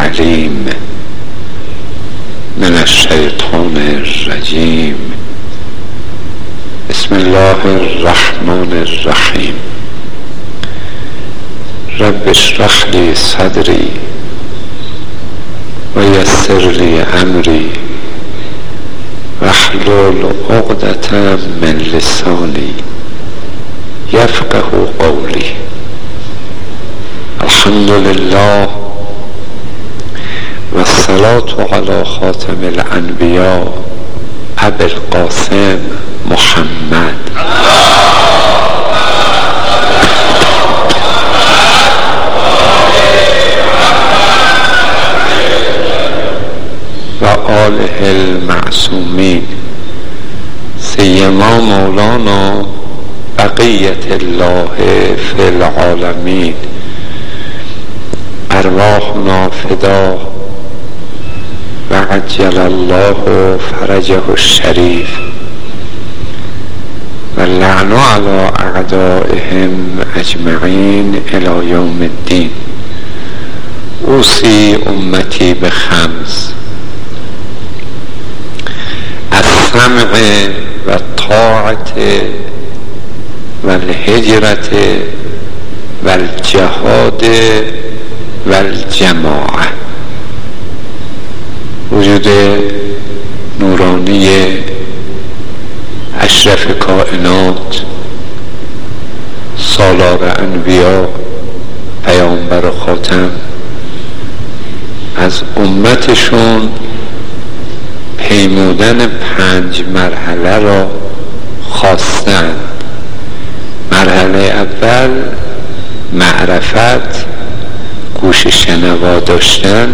العليم من الشيطان الرجيم. بسم الله الرحمن الرحيم. رب اشرح لي صدري ويسر لي أمري واحلل عقدة من لساني يفقه قولي. الحمد لله والصلاة على خاتم الأنبياء أبي القاسم محمد و آله المعصومين سيما مولانا بقية الله في العالمين. أرواحنا فدا و عجل الله فرجه الشريف و اللعن على أعدائهم أجمعين إلى يوم الدين. أوصي أمتي بخمس: السمع و الطاعة و الهجرة و الجهاد و الجماعة. وجود نورانی اشرف کائنات، سالار انبیا، پیامبر و خاتم از امتشون پیمودن 5 مرحله را خواستند. مرحله اول معرفت، گوش شنوا داشتن،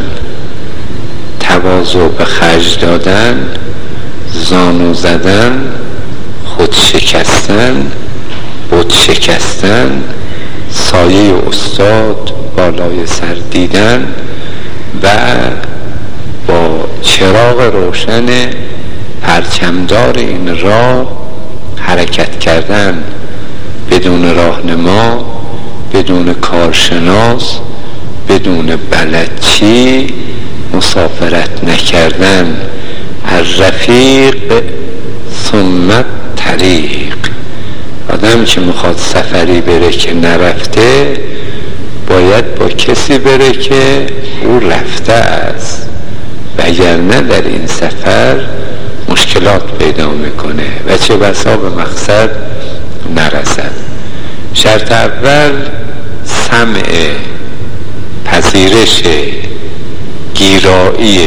تواضع به خرج دادن، زانو زدن، خود شکستن، بت شکستن، سایه استاد بالای سر دیدن و با چراغ روشن پرچمدار این راه حرکت کردن، بدون راهنما، بدون کارشناس، بدون بلدچی مسافرت نکردن. الرفیق ثم طریق. آدم که میخواد سفری بره که نرفته باید با کسی بره که او رفته است، وگرنه در این سفر مشکلات پیدا میکنه و چه بسا به مقصد نرسد. شرط اول سمع، پذیرش، گیرایی،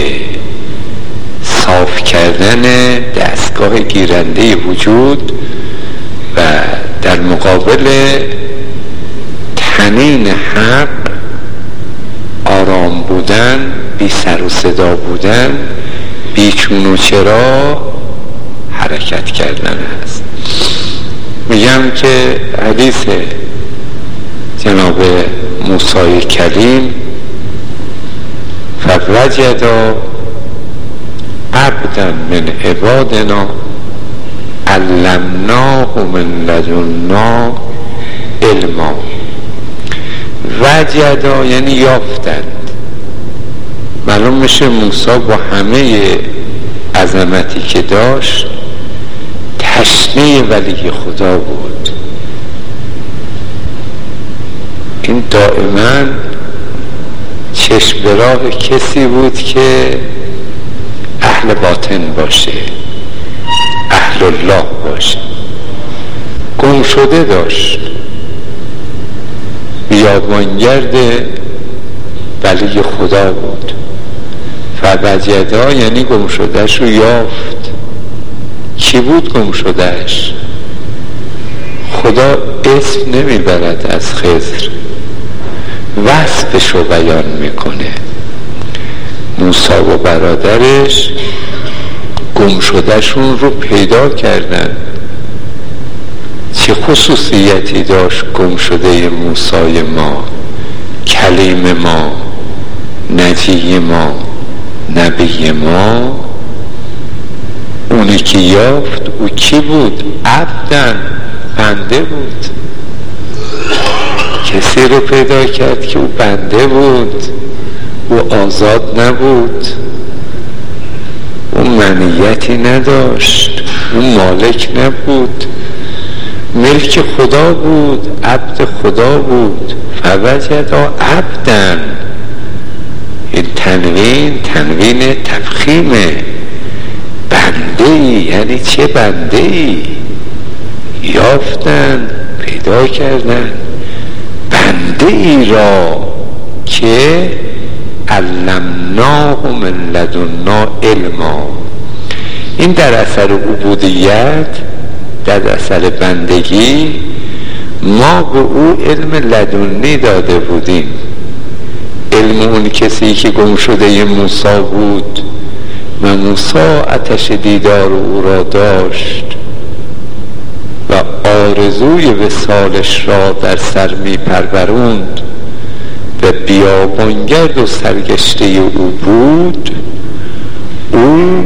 صاف کردن دستگاه گیرنده وجود و در مقابل طنین حق آرام بودن، بی سر و صدا بودن، بی چون و چرا حرکت کردن است. میگم که حدیث جناب موسی کلیم فوجد عبدا من عبادنا علمناه من لدنا علما. وجدا یعنی یافتند. معلوم میشه موسی با همه عظمتی که داشت تشنه ولی خدا بود. این دائما چشم به راه کسی بود که اهل باطن باشه، اهل الله باشه. گم شده داشت، بیابانگرد ولی خدا بود. فوجدا یعنی گم شدهش رو یافت. کی بود گم شدهش؟ خدا اسم نمیبرد از خضر، وصفش رو بیان میکنه. موسی و برادرش گم شدهشون رو پیدا کردن. چه خصوصیتی داشت گم شده موسی ما، کلیم ما، نجی ما، نبی ما؟ اونی که یافت او کی بود؟ عبدن، بنده بود. کسی رو پیدا کرد که او بنده بود، او آزاد نبود، او منیتی نداشت، او مالک نبود، ملک خدا بود، عبد خدا بود. فوجد عبدن، این تنوین تفخیمه. بنده ای، یعنی چه بنده ای؟ یافتن، پیدا کردن بنده ای را که علمناه من لدنا علما. این در اثر عبودیت، در اثر بندگی ما به او علم لدنی داده بودیم. علم اون کسی که گم شده موسی بود و موسی آتش دیدار او را داشت و آرزوی وصالش را در سر می پروروند و بیابانگرد و سرگشته او بود. او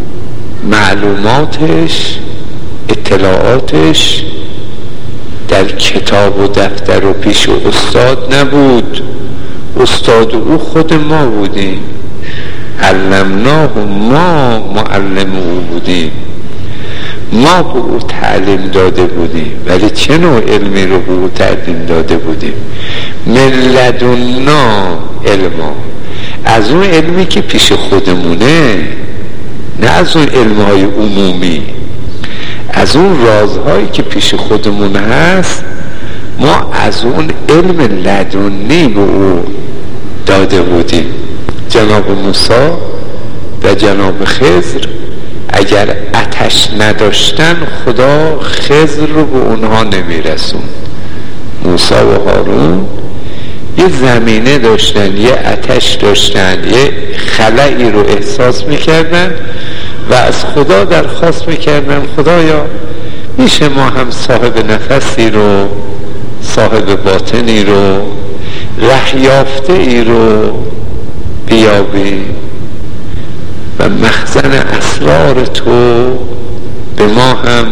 معلوماتش، اطلاعاتش در کتاب و دفتر و پیش و استاد نبود. استاد او خود ما بودیم، علمناه، ما معلم او بودیم، ما به او تعلیم داده بودیم. ولی چه نوع علمی رو به او تعلیم داده بودیم؟ من لدنا علما، از اون علمی که پیش خودمونه، نه از اون علمهای عمومی، از اون رازهایی که پیش خودمون هست. ما از اون علم لدنی به او داده بودیم. جناب موسی و جناب خضر اگر آتش نداشتن، خدا خضر رو به اونها نمیرسون. موسی و هارون یه زمینه داشتن، یه آتش داشتن، یه خلایی رو احساس میکردن و از خدا درخواست میکردن خدایا میشه ما هم صاحب نفسی رو، صاحب باطنی رو، ره یافته ای رو بیابی و مخزن اسرار تو به ما هم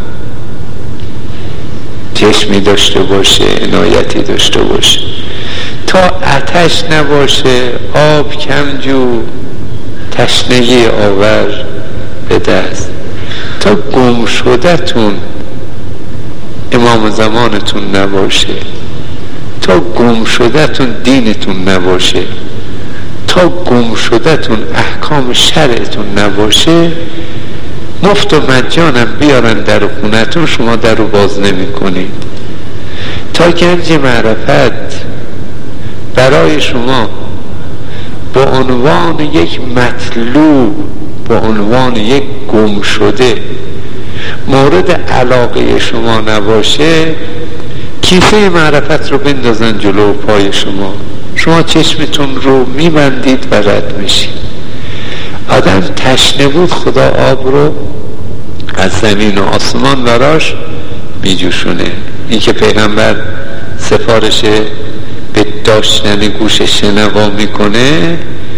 چشمی داشته باشه، عنایتی داشته باشه. تا آتش نباشه آب کم جو، تشنگی آور به دست. تا گم شدتون امام زمانتون نباشه، تا گم شدتون دینتون نباشه، تا گم شدتون احکام شرعتون نباشه، مفت و مجانم بیارن در خونتون، شما در رو باز نمی کنید. تا گنج معرفت برای شما به عنوان یک مطلوب، به عنوان یک گم شده مورد علاقه شما نباشه، کیسه معرفت رو بندازن جلو پای شما چشمتون رو میبندید و رد میشید. آدم تشنه بود، خدا آب رو از زمین و آسمان براش میجوشونه. این که پیغمبر سفارش به داشتن گوش شنوا میکنه،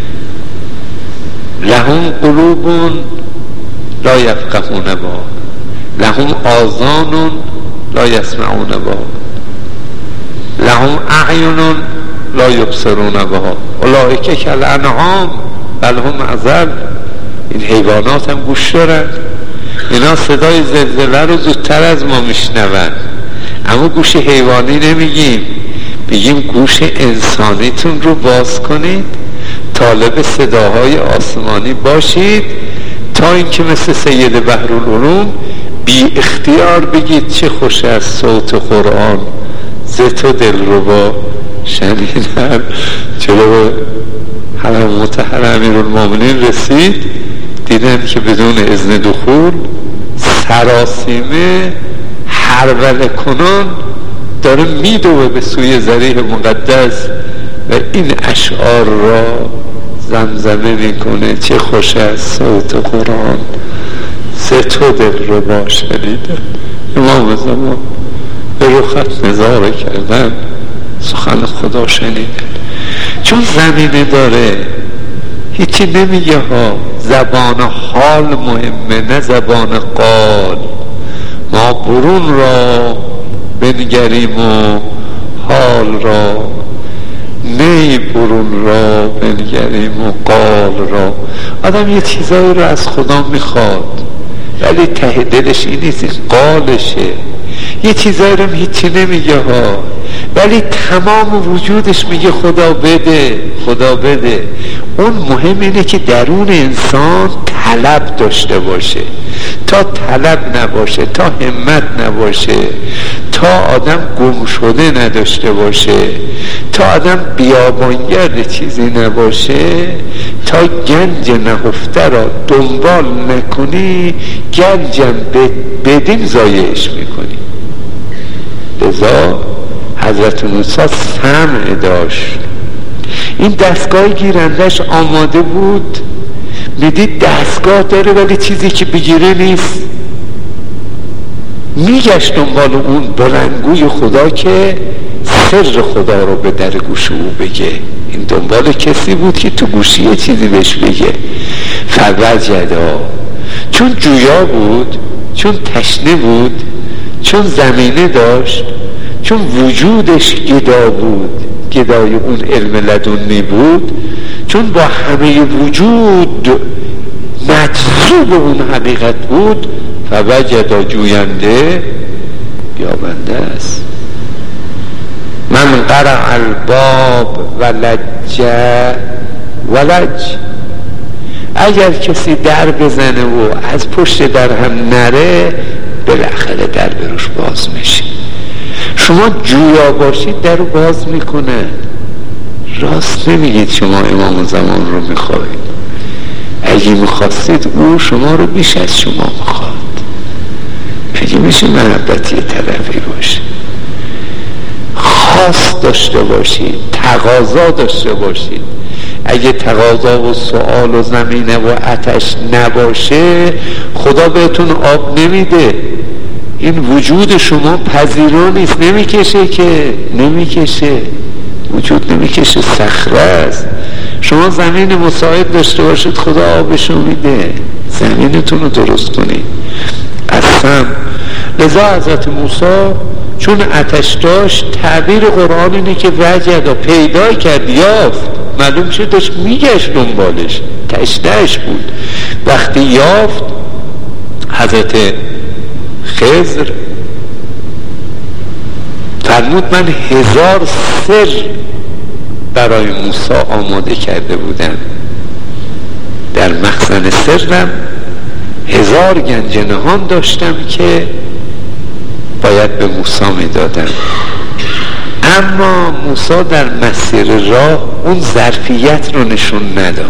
لهم قلوب لا یفقهون با، لهم آذان لا یسمعون با، لهم اعین لا یبصرون بها، اولئک کالانعام بل هم اضل. این حیوانات هم گوش دارن، اینا صدای زلزله رو زودتر از ما میشنون، اما گوش حیوانی نمیگیم، بگیم گوش انسانیتون رو باز کنید، طالب صداهای آسمانی باشید، تا اینکه مثل سید بحرالعلوم بی اختیار بگید چه خوش از صوت قرآن، ز تو دلربا شنیدن. جلو حرم امیرالمومنین رسید، دیدن که بدون اذن دخول سراسیمه هرول کنان داره میدوه به سوی ذریح مقدس و این اشعار را زمزمه میکنه، چه خوش از صوت قرآن، ز تو دلربا شنیدن. امام زمان به رخت نظاره کردن، سخن خدا شنیدن. چون زمینه داره هیچی نمیگه ها، زبان حال مهمه نه زبان قال. ما برون را بنگریم و حال را، نی برون را بنگریم و قال را. آدم یه چیزایی رو از خدا میخواد ولی ته دلش این نیست، قالشه. یه چیزایی رو هیچی نمیگه ها، ولی تمام وجودش میگه خدا بده خدا بده. اون مهم اینه که درون انسان طلب داشته باشه. تا طلب نباشه، تا همت نباشه، تا آدم گم شده نداشته باشه، تا آدم بیابانگرد چیزی نباشه، تا گنج نهفته را دنبال نکنی، گنجم بدیم ضایعش میکنی. لذا حضرت موسی سمع داشت. این دستگاه گیرندش آماده بود، میدید دستگاه داره ولی چیزی که بگیره نیست. میگشت دنبال اون بلندگوی خدا که سر خدا رو به در گوش او بگه. این دنبال کسی بود که تو گوشی یه چیزی بهش بگه. فوجدا، چون جویا بود، چون تشنه بود، چون زمینه داشت، چون وجودش گدا بود، گدای اون علم لدنی بود، چون با همه وجود مجذوب اون حقیقت بود، فوجدا، جوینده یابنده است. من قرع الباب ولج. اگر کسی در بزنه و از پشت در هم نره، بالاخره در بروش باز میشه. شما جویا باشید در رو باز میکنه. راست نمیگید شما امام زمان رو میخواید. اگه میخواستید او شما رو بیش از شما میخواد. اگه میشه محبتی طرفی باشه، خواست داشته باشید، تقاضا داشته باشید. اگه تقاضا و سؤال و زمینه و آتش نباشه، خدا بهتون آب نمیده. این وجود شما پذیرا نیست، نمیکشه که نمیکشه، وجود نمیکشه، صخره است. شما زمین مساعد داشته باشید، خدا آبشو میده. زمینتون رو درست کنید. اصلا لذا حضرت موسی چون آتش داشت، تعبیر قرآن اینه که وجد، پیدا کرد، یافت. معلوم شد داشت میگشت دنبالش، تشنهش بود. وقتی یافت، حضرت خضر فرمود من 1000 سر برای موسی آماده کرده بودم. در مخزن سرم 1000 گنج نهان داشتم که باید به موسی میدادم. اما موسی در مسیر راه اون ظرفیت رو نشون نداد.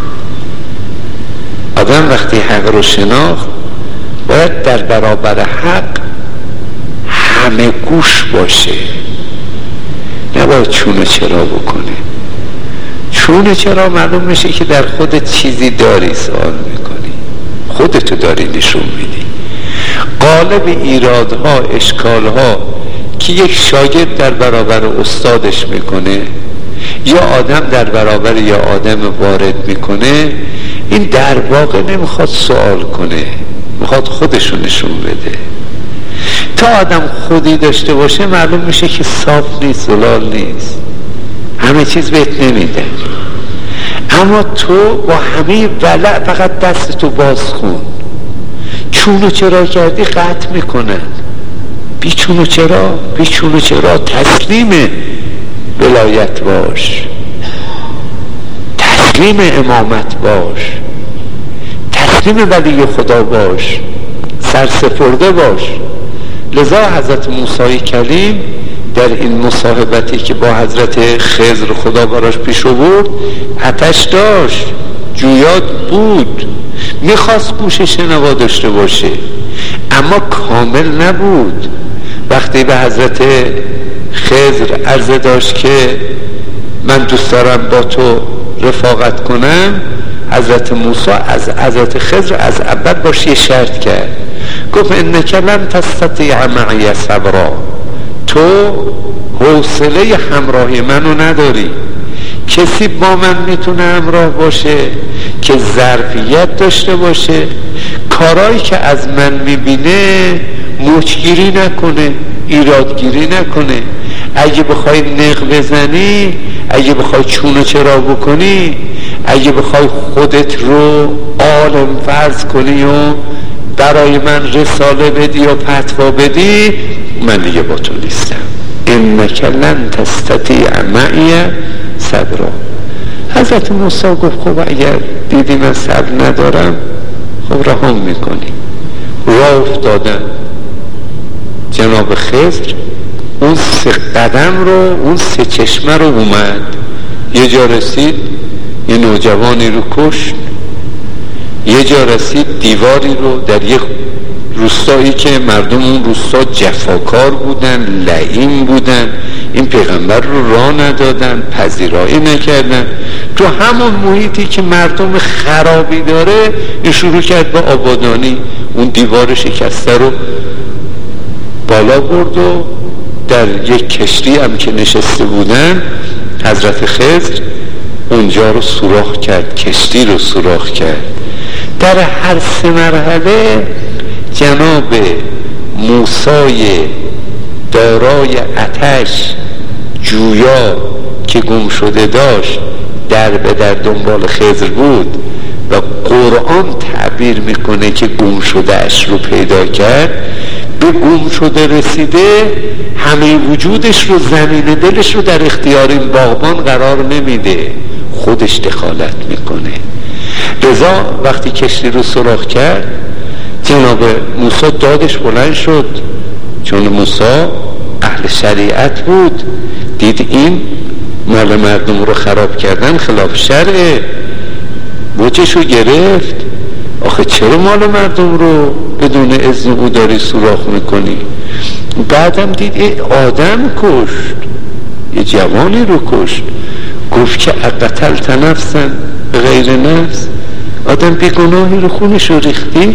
آدم وقتی حق رو شناخت، باید در برابر حق همه گوش باشه، نباید چون چرا بکنه. چون چرا معلوم میشه که در خودت چیزی داری، سوال میکنی، خودتو داری نشون میدی. قالب ایرادها، اشکالها که یک شاگرد در برابر استادش میکنه، یا آدم در برابر یا آدم وارد میکنه، این در واقع نمیخواد سوال کنه، میخواد خودشو نشون بده. تا آدم خودی داشته باشه، معلوم میشه که صاف نیست، زلال نیست، همه چیز بهت نمیده. اما تو با همه ولع فقط دستتو باز کن. چون و چرا کردی قطع میکنن. بی چون و چرا، بی چون و چرا تسلیم ولایت باش، تسلیم امامت باش، تسلیم ولی خدا باش، سرسپرده باش. لذا حضرت موسی کلیم در این مصاحبتی که با حضرت خضر خدا براش پیش آورد، آتش داشت، جویاد بود، میخواست گوش شنوا داشته باشه، اما کامل نبود. وقتی به حضرت خضر عرضه داشت که من دوست دارم با تو رفاقت کنم، حضرت موسی از حضرت خضر از اول باش یه شرط کرد. گفت انک لن تستطیع معی صبرا، تو حوصله همراهی منو نداری. کسی با من میتونه همراه باشه که ظرفیت داشته باشه، کارایی که از من میبینه موچگیری نکنه، ایرادگیری نکنه. اگه بخوای نق بزنی، اگه بخوای چون و چرا بکنی، اگه بخوای خودت رو عالم فرض کنی و برای من رساله بدی و فتوا بدی، من دیگه با تو نیستم. انک لن تستطیع معی صبرا. حضرت موسی گفت خب اگر دیدی من صبر ندارم، خب رهام میکنی. راه افتادن. جناب خضر اون 3 قدم رو، اون 3 چشمه رو اومد، یه جا رسید یه نوجوانی رو کشت، یه جا رسید دیواری رو در یه روستایی که مردم اون روستا جفاکار بودن، لعین بودن، این پیغمبر رو راه ندادن، پذیرایی نکردن، تو همون محیطی که مردم خرابی داره این شروع کرد به آبادانی. اون دیوار شکسته رو بالا برد و در یک کشتی هم که نشسته بودن حضرت خضر اونجا رو سوراخ کرد، کشتی رو سوراخ کرد. در هر 3 مرحله جناب موسی دارای آتش جویا که گم شده داشت در به در دنبال خضر بود و قرآن تعبیر میکنه که گم شده اش رو پیدا کرد. به گم شده رسیده، همه وجودش رو، زمین دلش رو در اختیار این باغبان قرار نمیده، خودش دخالت میکنه. لذا وقتی کشتی رو سوراخ کرد جناب موسی دادش بلند شد، چون موسی اهل شریعت بود، دید این مال مردم رو خراب کردن خلاف شرعه، بوچش رو گرفت. آخه چرا مال مردم رو بدون اذن او داری سوراخ میکنی؟ بعدم دید آدم کشت، یه جوانی رو کشت. گفت که اقتلت نفسا غیر نفس، آدم بیگناهی رو خونش رو ریختی.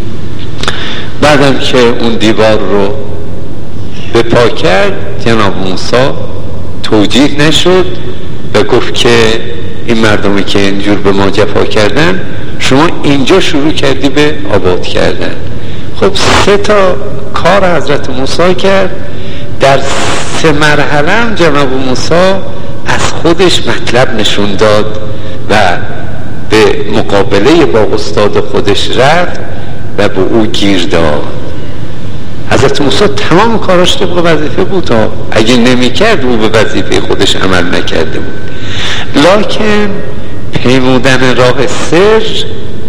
بعدم که اون دیوار رو به پا کرد جناب موسی توجیه نشد و گفت که این مردمی که اینجور به ما جفا کردن، شما اینجا شروع کردی به آباد کردن. خب 3 تا کار حضرت موسی کرد. در 3 مرحله هم جناب موسی از خودش مطلب نشون داد و به مقابله با استاد خودش رفت و به او گیر داد. حضرت موسی تمام کاراش طبق وظیفه بود، اگه نمی کرد او به وظیفه خودش عمل نکرده بود. لکن پیمودن راه سر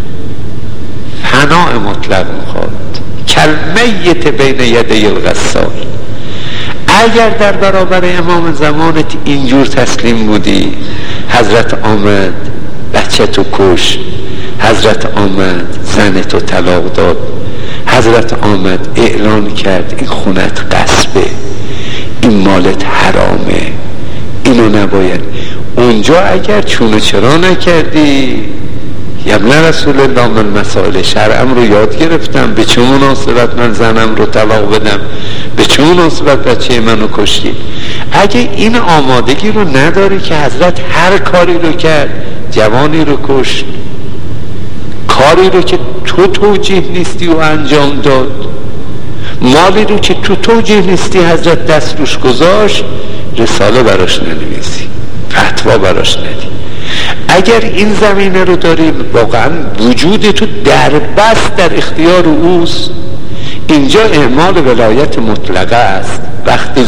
فناء مطلق میخواد، کلمیت بین یدی الغسال. اگر در برابر امام زمانت اینجور تسلیم بودی، حضرت آمد بچه تو کش، حضرت آمد زن تو طلاق داد، حضرت آمد اعلان کرد این خونت غصبه، این مالت حرامه، اینو نباید. اونجا اگر چون و چرا نکردی، یبن رسول الله من مسائل شرعم رو یاد گرفتم، به چه مناسبت من زنم رو طلاق بدم، به چه مناسبت بچه منو کشتی. اگه این آمادگی رو نداری که حضرت هر کاری رو کرد، جوانی رو کشت، کاری رو که تو توجیه نیستی و انجام داد، مالی رو که تو توجیه نیستی حضرت دست روش گذاشت، رساله براش ننویسی، فتوا براش ندی. اگر این زمینه رو داری، واقعا وجود تو در بست در اختیار اوست. اینجا اعمال ولایت مطلقه است، وقت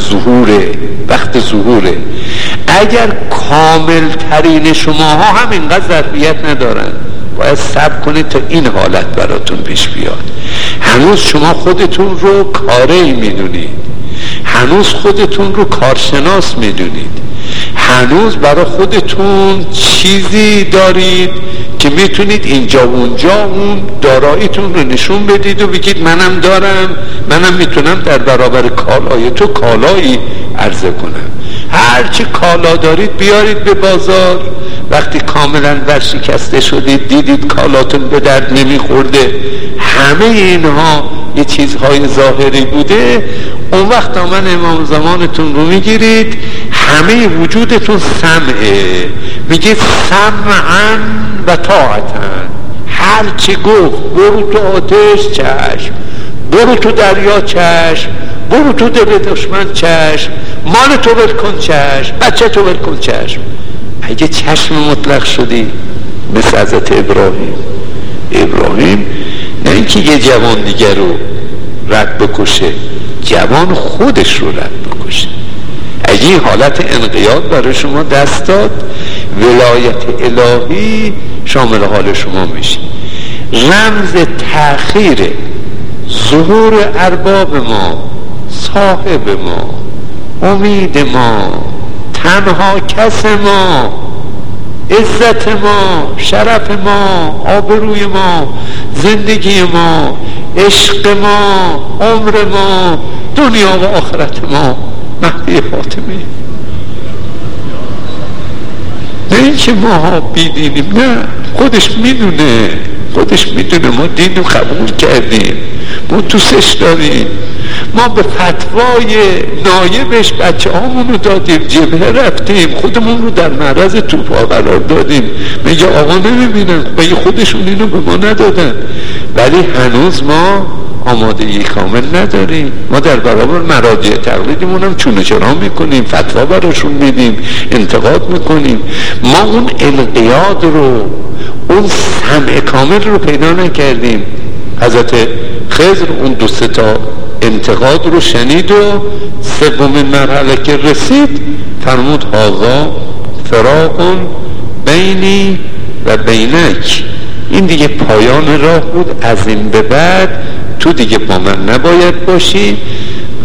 ظهوره. اگر کامل ترین شماها هم اینقدر ظرفیت ندارن، باید صبر کنید تا این حالت براتون پیش بیاد. هنوز شما خودتون رو کاری میدونید، هنوز خودتون رو کارشناس میدونید، هنوز برای خودتون چیزی دارید که میتونید اینجا و اونجا اون داراییتون رو نشون بدید و بگید منم دارم، منم میتونم در برابر کالای تو کالایی عرضه کنم. هرچی کالا دارید بیارید به بازار. وقتی کاملا ورشکسته شدید، دیدید کالاتون به درد نمیخورده، همه اینها یه چیزهای ظاهری بوده، اون وقت آمن امام زمانتون رو میگیرید، همه وجودتون سمعه، میگید سمعن و طاعتن، هر چی گفت برو تو آتش چشم، برو تو دریا چشم، برو تو دل دشمن چشم، مال تو ول کن چشم، بچه تو ول کن چشم. اگه چشم مطلق شدی مثل حضرت ابراهیم نه اینکه یه جوان دیگر رو رد بکشه، جوان خودش رو رد بکشه. اگه این حالت انقیاد برای شما دست داد، ولایت الهی شامل حال شما میشه. رمز تأخیر ظهور ارباب ما، صاحب ما، امید ما، تنها کس ما، عزت ما، شرف ما، آبروی ما، زندگی ما، عشق ما، عمر ما، دنیا و آخرت ما مهدی فاطمه. نه اینکه ما بیدینیم، نه، خودش میدونه ما دین رو قبول کردیم، ما دوستش داریم، ما به فتوای نایبش بچه هامون رو دادیم، جبهه رفتیم، خودمون رو در معرض توپا قرار دادیم. میگه آقا نمیبینن، میگه خودشون اینو به ما ندادن. ولی هنوز ما آمادگی کامل نداریم. ما در برابر مراجع تقلیدمون هم چونه چرا میکنیم، فتوا براشون میدیم، انتقاد میکنیم. ما اون انقیاد رو، اون سمع کامل رو پیدا نکردیم. حضرت خضر اون 2-3 تا انتقاد رو شنید و سومین مرحله که رسید فرمود هذا فراق بینی و بینک، این دیگه پایان راه بود، از این به بعد تو دیگه با من نباید باشی. و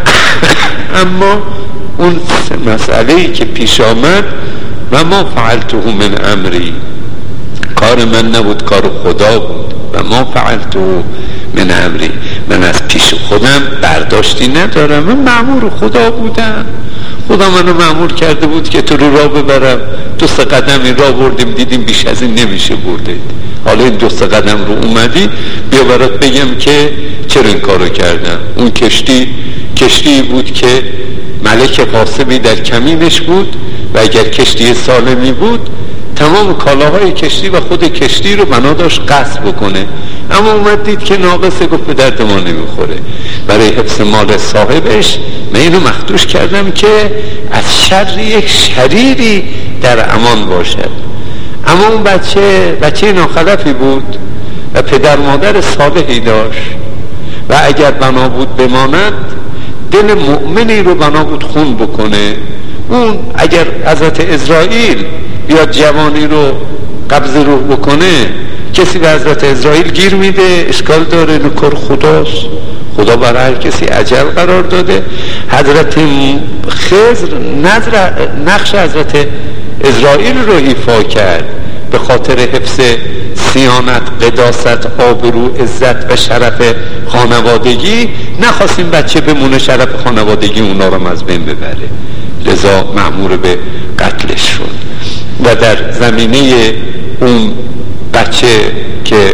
اما اون مسئله‌ای که پیش آمد و ما فعلته من امری، کار من نبود، کار خدا بود. و ما فعلته من امری، من از پیش خودم برداشتی ندارم، من مأمور خدا بودم. خدا منو مأمور کرده بود که تو رو راه ببرم. 2-3 قدم این راه بردیم، دیدیم بیش از این نمیشه برده. حالا این 2-3 قدم رو اومدی، بیا برات بگم که چرا این کارو کردم. اون کشتی بود که ملک قاسمی در کمینش بود و اگر کشتی سالمی بود تمام کالاهای کشتی و خود کشتی رو بنا داشت غصب بکنه، اما اومد دید که ناقصه، گفت به درد ما نمیخوره. برای حفظ مال صاحبش من اینو مخدوش کردم که از شر یک شریری در امان باشد. اما اون بچه ناخلفی بود و پدر مادر صالحی داشت و اگر بنا بود بماند، دل مؤمنی رو بنا بود خون بکنه. اون اگر حضرت اسرائیل بیاد جوانی رو قبض روح بکنه، کسی به حضرت اسرائیل گیر میده، اشکال داره، نکر خداست. خدا برای هر کسی اجل قرار داده. حضرت خضر نقش حضرت اسرائیل رو ایفا کرد به خاطر حفظ صیانت، قداست، آبرو، عزت و شرف خانوادگی. نخواستیم بچه بمونه، شرف خانوادگی اونا رو از بین ببره، لذا مأمور به قتلش شد. و در زمینه اون بچه که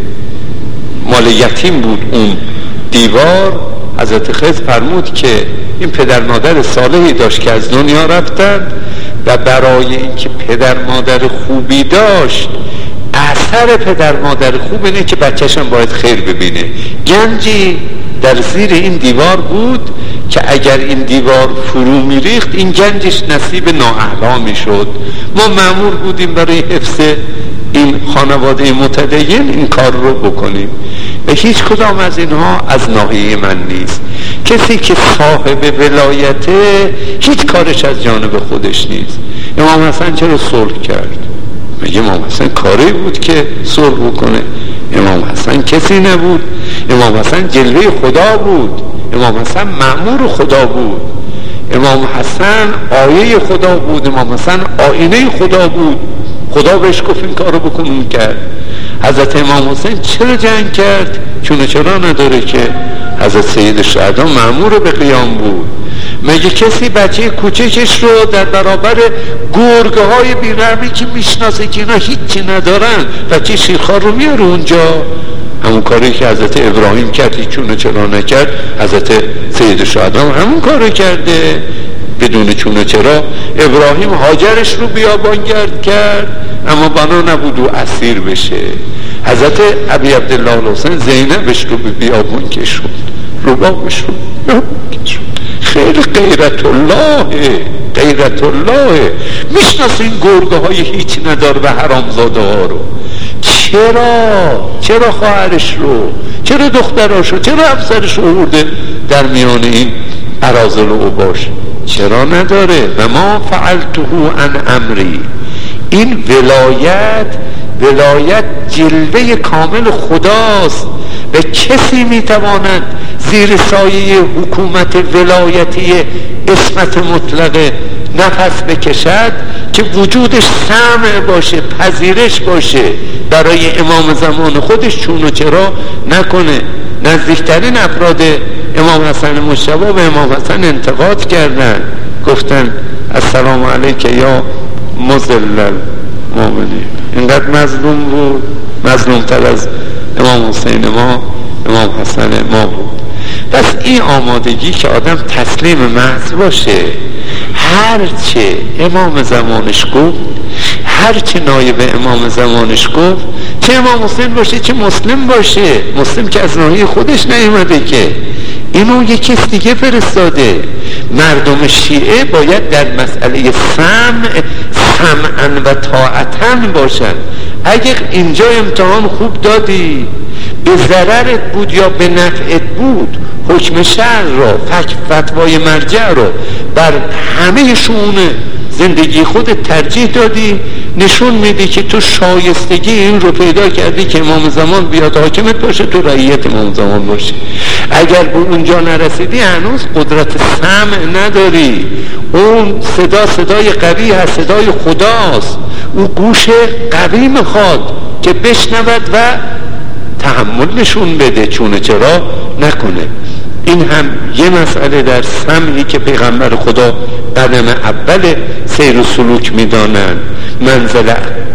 مال یتیم بود، اون دیوار، حضرت خضر فرمود که این پدر مادر صالحی داشت که از دنیا رفتند و برای اینکه پدر مادر خوبی داشت، اثر پدر مادر خوب اینه که بچه‌شم باید خیر ببینه. گنجی در زیر این دیوار بود که اگر این دیوار فرو میریخت، این گنجش نصیب نااهلا میشد. ما مأمور بودیم برای حفظ این خانواده متدین این کار رو بکنیم و هیچ کدام از اینها از ناحیه من نیست. کسی که صاحب ولایته هیچ کارش از جانب خودش نیست. امام حسن چرا صلح کرد؟ میگه امام حسن کاری بود که صلح بکنه؟ امام حسن کسی نبود. امام حسن جلوه خدا بود. امام حسن مأمور خدا بود. امام حسن آیه خدا بود. امام حسن آینه خدا بود. خدا بهش گفت این کارو بکن، اون کرد. حضرت امام حسین چرا جنگ کرد؟ چون چرا نداره که حضرت سید شهدا مأمور به قیام بود. مگه کسی بچه کوچکش رو در برابر گرگه های بیرحمی که میشناسه که اینا هیچی ندارن، بچه شیرخوار رو میاره اونجا؟ همون کاری که حضرت ابراهیم کرد هیچونه چرا نکرد، حضرت سید شهدا همون کاری کرده بدون چونه چرا. ابراهیم هاجرش رو بیابان گرد کرد اما بنا نبود و اسیر بشه. حضرت ابی عبدالله الحسین زینبش رو به بیابان کشوند، ربابش رو خیلی غیرت الله میشناسه این گرگه های هیچ ندار و حرامزاده ها رو. چرا خواهرش رو، چرا دختراش رو، چرا افسرش رو آورده در میان این اراذل و اوباش؟ چرا نداره؟ و ما فعلته عن امری. این ولایت جلوه کامل خداست و کسی میتواند زیر سایه حکومت ولایتی عصمت مطلقه نفس بکشد که وجودش سمع باشه، پذیرش باشه برای امام زمان خودش چون و چرا نکنه. نزدیکترین افراد امام حسن مجتبی و امام حسن انتقاد کردن، گفتن السلام علیک یا مذل المؤمنین. اینقدر مظلوم بود، مظلومتر از امام حسین ما، امام حسن ما بود. پس این آمادگی که آدم تسلیم محض باشه، هرچه امام زمانش گفت، هرچه نایب امام زمانش گفت، چه امام حسین باشه چه مسلم باشه، مسلم که از ناحیه خودش نیومده که اینو یک کس دیگه فرستاده. مردم شیعه باید در مسئله سمعا و طاعتن باشن. اگر اینجا امتحان خوب دادی، به ضررت بود یا به نفعت بود، حکم شرع را، فتوای مرجع را بر همه شؤون زندگی خودت ترجیح دادی، نشون میدی که تو شایستگی این رو پیدا کردی که امام زمان بیاد حاکمت باشه، تو رعیت امام زمان باشه. اگر به اونجا نرسیدی هنوز قدرت سمع نداری. اون صدای قوی هست، صدای خداست. اون گوش قوی میخواد که بشنود و تحمل نشون بده، چونه چرا نکنه. این هم یه مسئله در سمعی که پیغمبر خدا قدم اول سیر و سلوک میدانن، منزل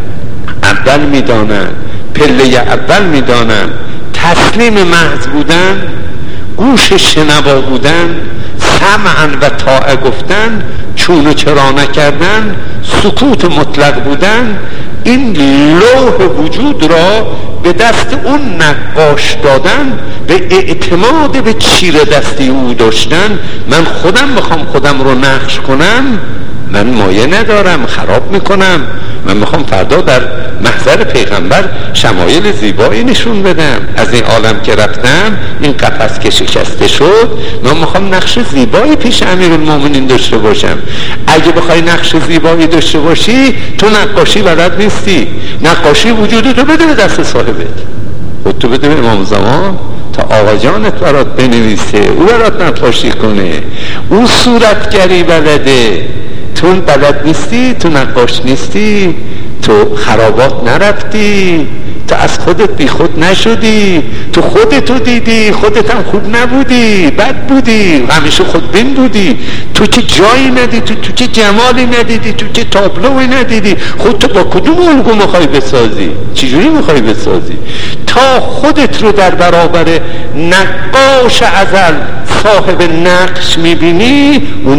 اول میدانن، پله اول میدانن. تسلیم محض بودن، گوش شنوا بودن، سمعا و طاعه گفتن، چون و چرا نکردن، سکوت مطلق بودن. این لوح وجود را به دست اون نقاش دادن، به اعتماد به چیره دستی او داشتن. من خودم میخوام خودم رو نقش کنم، من مایه ندارم، خراب میکنم. من میخوام فردا در محضر پیغمبر شمایل زیبایی نشون بدم. از این عالم که رفتم، این قفس که شکسته شد، من میخوام نقش زیبایی پیش امیرالمومنین داشته باشم. اگه بخوای نقش زیبایی داشته باشی، تو نقاشی بلد نیستی. نقاشی وجودتو بده به دست صاحبت، خودتو بده به امام زمان تا آقا جانت برات بنویسه، او برات نقاشی کنه. او صورتگری بلده، تو بلد نیستی، تو نقاش نیستی، تو خرابات نرفتی، تو از خودت بی خود نشدی، تو خودتو دیدی، خودت هم خوب نبودی، بد بودی، همیشه خودبین بودی، تو که جایی ندیدی، تو که جمالی ندیدی، تو که تابلوی ندیدی. خودتو با کدوم الگو میخوای بسازی؟ چجوری میخوای بسازی؟ تا خودت رو در برابر نقاش ازل صاحب نقش میبینی، اون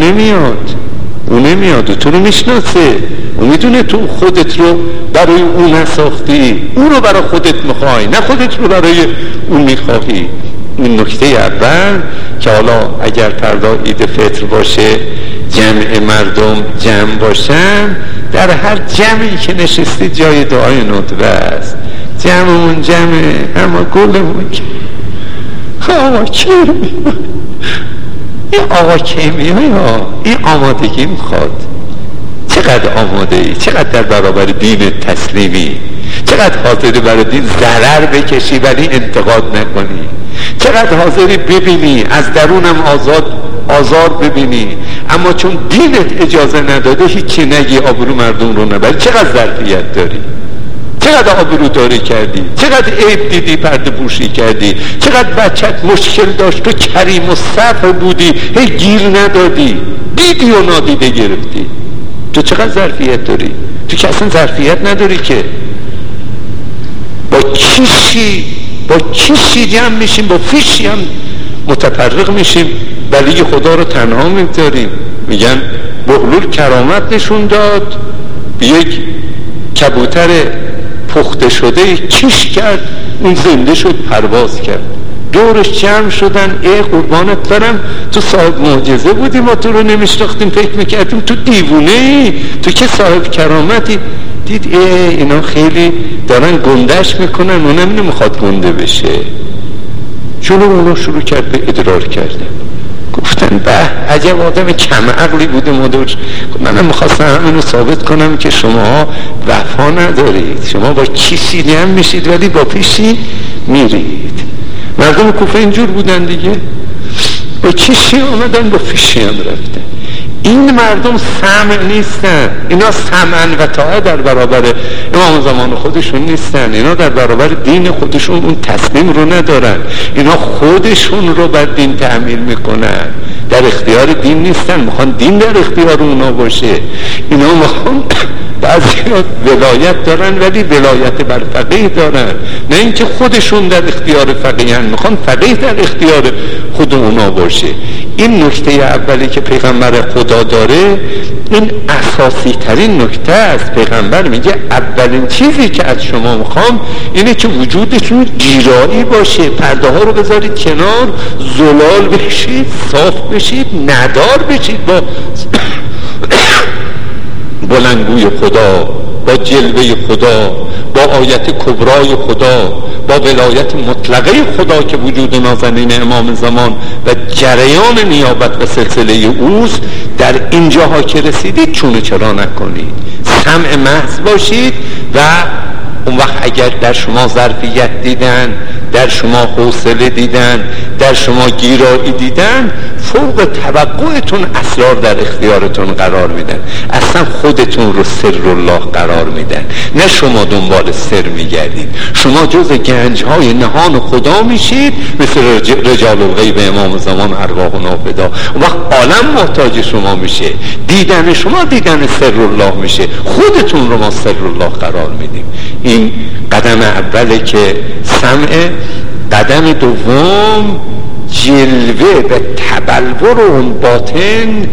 نمیاد و تو رو میشناسه، اون میدونه تو خودت رو برای اون نساختی، اون رو برای خودت میخوای، نه خودت رو برای اون میخواهی. این نکته اول که حالا اگر فردا عید فطر باشه، جمع مردم جمع باشن، در هر جمعی که نشستی جای دعای ندبه است. جمعمون جمعه، اما گلمون که این آقا کیمیایی ها، این آمادگی میخواد. چقدر آماده ای، چقدر در برابر دین تسلیمی، چقدر حاضری برای دین ضرر بکشی ولی انتقاد نکنی، چقدر حاضری ببینی از درونم آزار ببینی، اما چون دینت اجازه نداده هیچی نگی، آبرو مردم رو نبری. چقدر ظرفیت داری، چقدر آبرو داری کردی، چقدر عیب دیدی پرده پوشی کردی، چقدر بچت مشکل داشت تو کریم و صفر بودی، هی گیر ندادی، دیدی و نادیده گرفتی. تو چقدر ظرفیت داری؟ تو که اصلا ظرفیت نداری که. با کیشی جمع میشیم، با فیشی هم متفرق میشیم، ولی خدا رو تنها میگذاریم. میگن بهلول کرامت نشون داد، یک کبوتر پخته شده کیش کرد، اون زنده شد، پرواز کرد. دورش جمع شدن، قربانت برم، تو صاحب معجزه بودی، ما تو رو نمیشناختیم، فکر میکردیم تو دیوونه ای، تو که صاحب کرامتی. دید اینا خیلی دارن گندش میکنن، اونم نمیخواد گنده بشه. جلو اونا شروع کرد به ادرار کردن. گفتن به عجب آدم کم عقلی بوده مدرج. منم میخواستم همینو ثابت کنم که شما وفا ندارید، شما با کسی هم میشید ولی با پیشی میرید. مردم کوفه اینجور بودن دیگه، با کسی آمدن با پیشی هم رفتن. این مردم سمع نیستن، اینا سمعن و طاعه در برابر امام زمان خودشون نیستن، اینا در برابر دین خودشون اون تسلیم رو ندارن، اینا خودشون رو بر دین تعمیل میکنن، در اختیار دین نیستن، میخوان دین در اختیار اونا باشه. اینا میخوان بعضی ولایت دارن ولی ولایت بر فقیه دارن، نه اینکه خودشون در اختیار فقیهن، میخوان فقیه در اختیار خود اونا باشه. این نکته اولی که پیغمبر خدا داره، این اساسی ترین نکته است. پیغمبر میگه اولین چیزی که از شما میخوام اینه که وجودتون گیرایی باشه، پرده ها رو بذارید کنار، زلال بشید، صاف بشید، ندار بشید با بلندگوی خدا، با جلوه خدا، با آیت کبرای خدا، با ولایت مطلقه خدا که وجود نازنین امام زمان و جریان نیابت و سلسله اوست. در اینجاها که رسیدید چونه چرا نکنید، سمع محض باشید و اون وقت اگر در شما ظرفیت دیدن، در شما حوصله دیدن، در شما گیرایی دیدن، فوق توقعتون اسرار در اختیارتون قرار میدن، اصلا خودتون رو سر الله قرار میدن، نه شما دنبال سر میگردید، شما جز گنجهای نهان خدا میشید، مثل رجال الغیب امام زمان ارواح و نافدا. اون وقت عالم محتاج شما میشه، دیدن شما دیدن سر الله میشه، خودتون رو ما سر الله قرار میدیم. این قدم اوله که سمع. قدم دوم جلوه و تبلور اون باطن،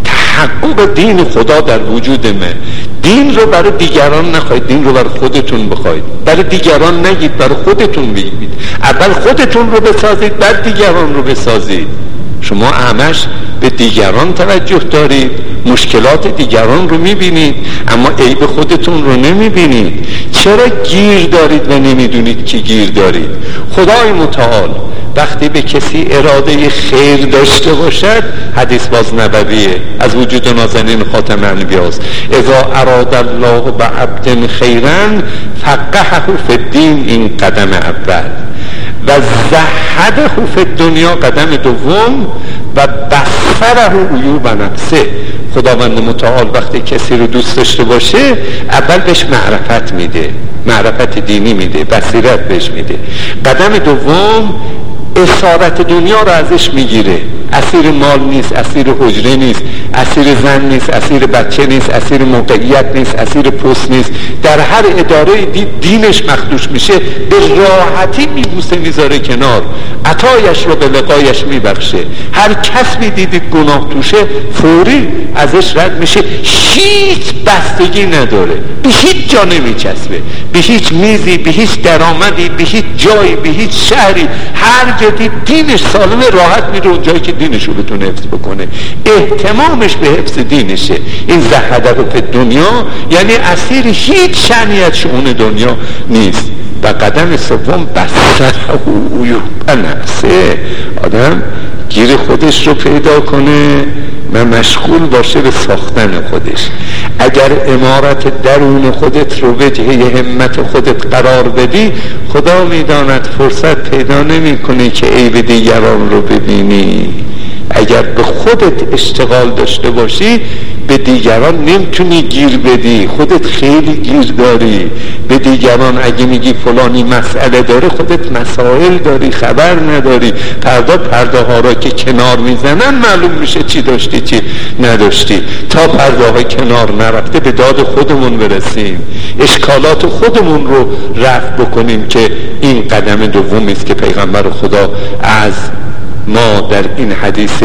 تحقق دین خدا در وجود من. دین رو برای دیگران نخواهید، دین رو برای خودتون بخواهید، برای دیگران نگید، برای خودتون بگید. اول خودتون رو بسازید، بعد دیگران رو بسازید. شما همش به دیگران توجه دارید، مشکلات دیگران رو میبینید اما عیب خودتون رو نمیبینید. چرا گیر دارید و نمیدونید که گیر دارید؟ خدای متعال وقتی به کسی اراده خیر داشته باشد، حدیث باز نبویه از وجود نازنین خاتم انبیاست، اذا اراد الله بعبد خیرا فقهه فی الدین، این قدم اول، و زهده فی الدنیا قدم دوم، و بصره عیوب نفسه. خداوند متعال وقتی کسی رو دوست داشته باشه اول بهش معرفت میده، معرفت دینی میده، بصیرت بهش میده. قدم دوم اسارت دنیا رو ازش میگیره، اسیر مال نیست، اسیر حجره نیست، اسیر زن نیست، اسیر بچه نیست، اسیر موقعیت نیست، اسیر پست نیست. در هر اداره دینش مخدوش میشه، به راحتی میبوسه، میذاره کنار، عطایش رو به لقایش میبخشه. هر کسی دیدید گناه توشه فوری ازش رد میشه، هیچ بستگی نداره، به هیچ جا نمیچسبه، به هیچ میزی، به هیچ درآمدی، به هیچ جایی، به هیچ شهری. هر جا دید دینش سالمه راحت میره اونجایی که دینش رو بتونه حفظ بکنه، اهتمامش به حفظ دینشه. این زهده رو به دنیا یعنی اسیر هیچ شأنی از شؤون دنیا نیست. و قدم سوم بصره عیوب نفسه، آدم گیر خودش رو پیدا کنه و مشغول باشه به ساختن خودش. اگر عمارت درون خودت رو وجهه همت خودت قرار بدی، خدا میداند فرصت پیدا نمی کنی که عیب دیگران رو ببینی. اگر به خودت اشتغال داشته باشی به دیگران نمیتونی گیر بدی، خودت خیلی گیر داری. به دیگران اگه میگی فلانی مسئله داره، خودت مسائل داری، خبر نداری. پرده ها را که کنار میزنن معلوم میشه چی داشتی چی نداشتی. تا پرده های کنار نرفته به داد خودمون برسیم، اشکالات خودمون رو رفع بکنیم، که این قدم دومی است که پیغمبر خدا از ما در این حدیث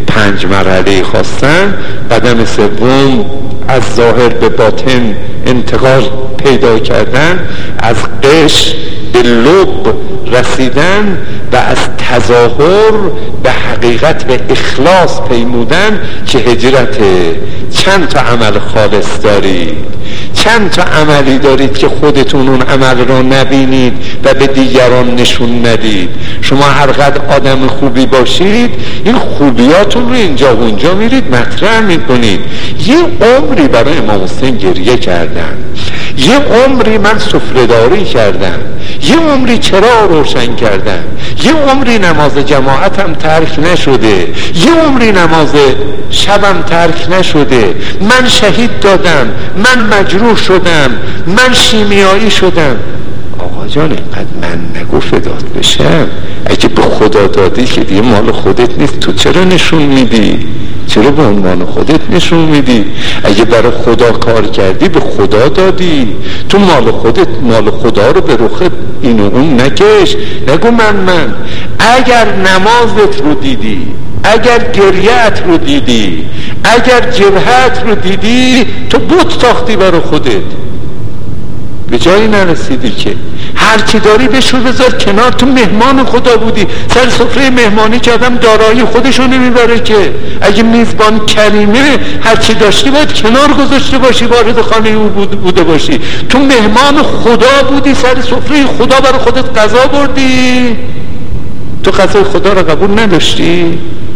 5 مرحله خواستن. قدم سوم از ظاهر به باطن انتقال پیدا کردن، از قش به لب رسیدن و از تظاهر به حقیقت و اخلاص پیمودن که هجرته. چند تا عمل خالص دارید، چند تا عملی دارید که خودتون اون عمل رو نبینید و به دیگران نشون ندید. شما هر قدر آدم خوبی باشید این خوبیاتون رو اینجا و اونجا میرید مطرح میکنید. یه عمری برای امام حسین گریه کردن، یه عمری من سفره‌داری کردم، یه عمری چراغ روشن کردم، یه عمری نماز جماعتم ترک نشده، یه عمری نماز شبم ترک نشده، من شهید دادم، من مجروح شدم، من شیمیایی شدم. آقا جان اینقدر من نگو فدات بشم، اگه به خدا دادی که دیگه مال خودت نیست، تو چرا نشون میدی؟ چرا به عنوان خودت نشون میدی؟ اگه برای خدا کار کردی به خدا دادی، تو مال خودت، مال خدا رو به رخ این و اون نکش. نگو من. اگر نمازت رو دیدی، اگر گریهت رو دیدی، اگر جبهت رو دیدی، تو بت تاختی برای خودت، به جایی نرسیدی که هرچی داری بشو بذار کنار. تو مهمان خدا بودی، سر سفره مهمانی که آدم دارایی خودشو نمیبره که. اگه میزبان کریمه هرچی داشتی باید کنار گذاشته باشی، وارد خانه او بوده باشی. تو مهمان خدا بودی، سر سفره خدا برای خودت غذا بردی، تو غذای خدا رو قبول نداشتی؟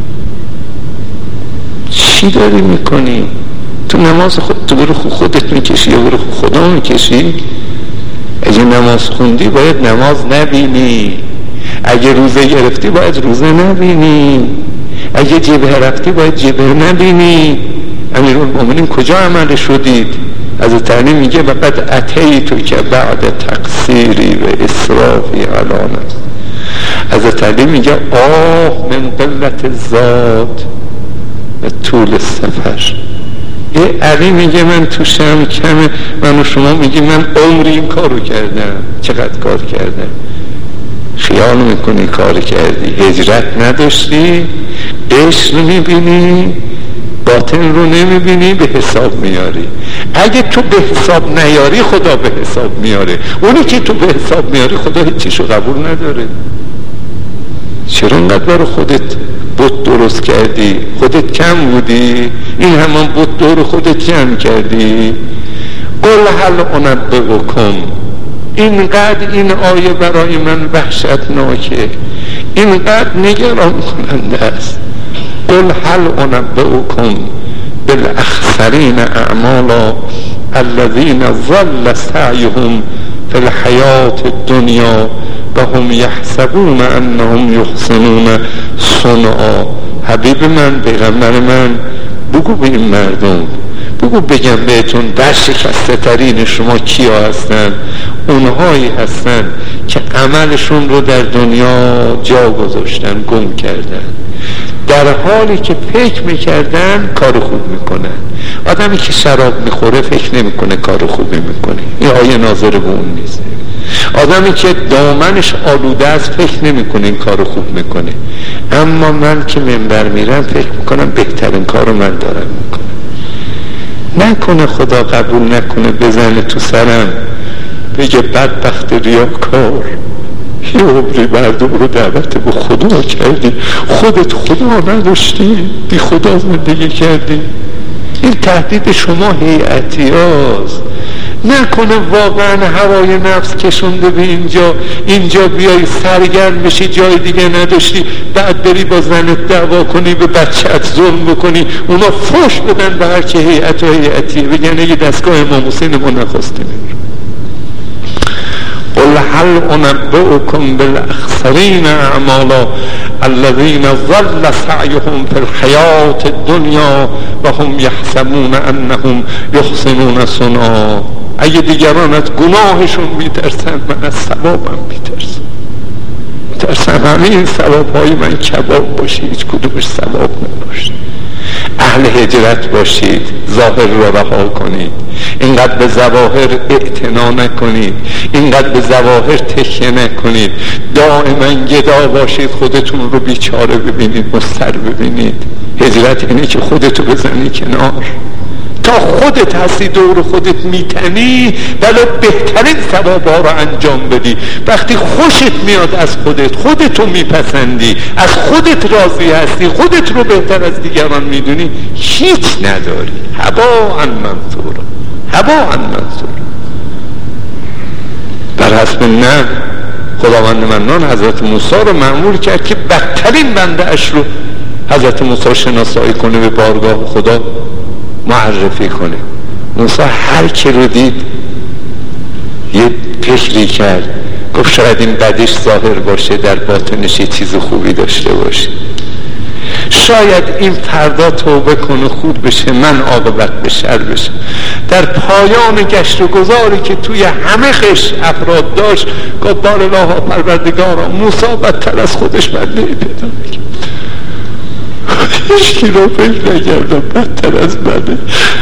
چی داری میکنی؟ تو نماز تو برو خودت میکشی یا برو خدا میکشی؟ اگه نماز خوندی باید نماز نبینی، اگه روزه گرفتی باید روزه نبینی، اگه جبهه رفتی باید جبهه نبینی. امیرالمومنین کجا عمل شدید؟ از تعلیم میگه وقد اتیتو که بعد تقصیری و اسرافی علانه. از تعلیم میگه آه من قلت زاد و طول السفر. یه علی میگه من توشم کمه، من و شما میگی من عمری این کارو کردم. چقدر کار کردم؟ خیال میکنی کار کردی، هجرت نداشتی، عشق رو میبینی، باطن رو نمیبینی، به حساب میاری. اگه تو به حساب نیاری خدا به حساب میاره، اونی که تو به حساب میاری خدا هیچیشو قبول نداره. چرا انقدر برای خودت بت درست کردی؟ خودت کم بودی؟ این همان بت دور خودت جمع کردی؟ قل هل انبئکم، اینقدر این آیه برای من وحشتناکه، اینقدر نگران کننده است. قل هل انبئکم بالاخسرین اعمالا الذین ضل سعیهم فی الحیات الدنیا و هم یحسبون انهم یحسنون صنعا. حبیب من، پیغمبر من، بگو به این مردم، بگو بگم بهتون برشکسته ترین شما کیا هستن؟ اونهایی هستن که عملشون رو در دنیا جا گذاشتن، گم کردن، در حالی که فکر میکردن کار خوب میکنن. آدمی که شراب میخوره فکر نمیکنه کار خوبی میکنه، این آیه ناظر به اون نیست. آدمی که دامنش آلوده است فکر نمیکنه این کار خوب میکنه. اما من که منبر میرم فکر میکنم بهترین کار من دارم میکنم. نکنه خدا قبول نکنه بزنه تو سرم بگه بدبخت ریاکار، یه عمری مردم رو دعوت به خدا کردی، خودت خدا نداشتی، بی خدا زندگی کردی. این تهدید شما هیئتی هاست. نکنه واقعا هوای نفس کشونده به اینجا بیای سرگرم بشی، جای دیگه نداشتی، بعد بری با زنت دعوا کنی، به بچه‌ت ظلم بکنی، اونا فحش بدن به هر که هیئتیه، بگن یه دستگاه امام حسین ما نخواستیم. قل هل انبئکم بالاخسرین اعمالا الذین ضل سعیهم فی الحیات الدنیا و هم یحسبون انهم یحسنون صنعا. اگه دیگران از گناهشون میترسن، من از ثوابم میترسم. همه این ثوابهای من کباب باشه، هیچ کدومش ثواب نباشه. اهل هجرت باشید، ظاهر رو رها کنید، اینقدر به ظواهر اعتنا نکنید، اینقدر به ظواهر تکیه نکنید، دائما گدا باشید، خودتون رو بیچاره ببینید، مضطر ببینید. هجرت اینه که خودتو بزنی کنار، تا خودت هستی دور خودت میتنی بلا بهترین ثوابها رو انجام بدی. وقتی خوشت میاد از خودتو میپسندی، از خودت راضی هستی، خودت رو بهتر از دیگران میدونی، هیچ نداری. هباء منثورا، هباء منثورا. بر حسب نه خداوند منان حضرت موسی رو مأمور کرد که بدترین بنده اش رو حضرت موسی شناسایی کنه، به بارگاه خدا معرفی کنه. موسی هر کی رو دید یه فکری کرد، گفت شاید این بدش ظاهر باشه، در باطنش یه چیز خوبی داشته باشه. شاید این فردا توبه کنه خوب بشه، من عاقبت به شر بشم. در پایان گشت و گذاری که توی همه خش افراد داشت، گفت بار الله پروردگارا، موسی بدتر از خودش بنده پیدا می‌کنه. هیچکی رو فکر نکردم بدتر از منه،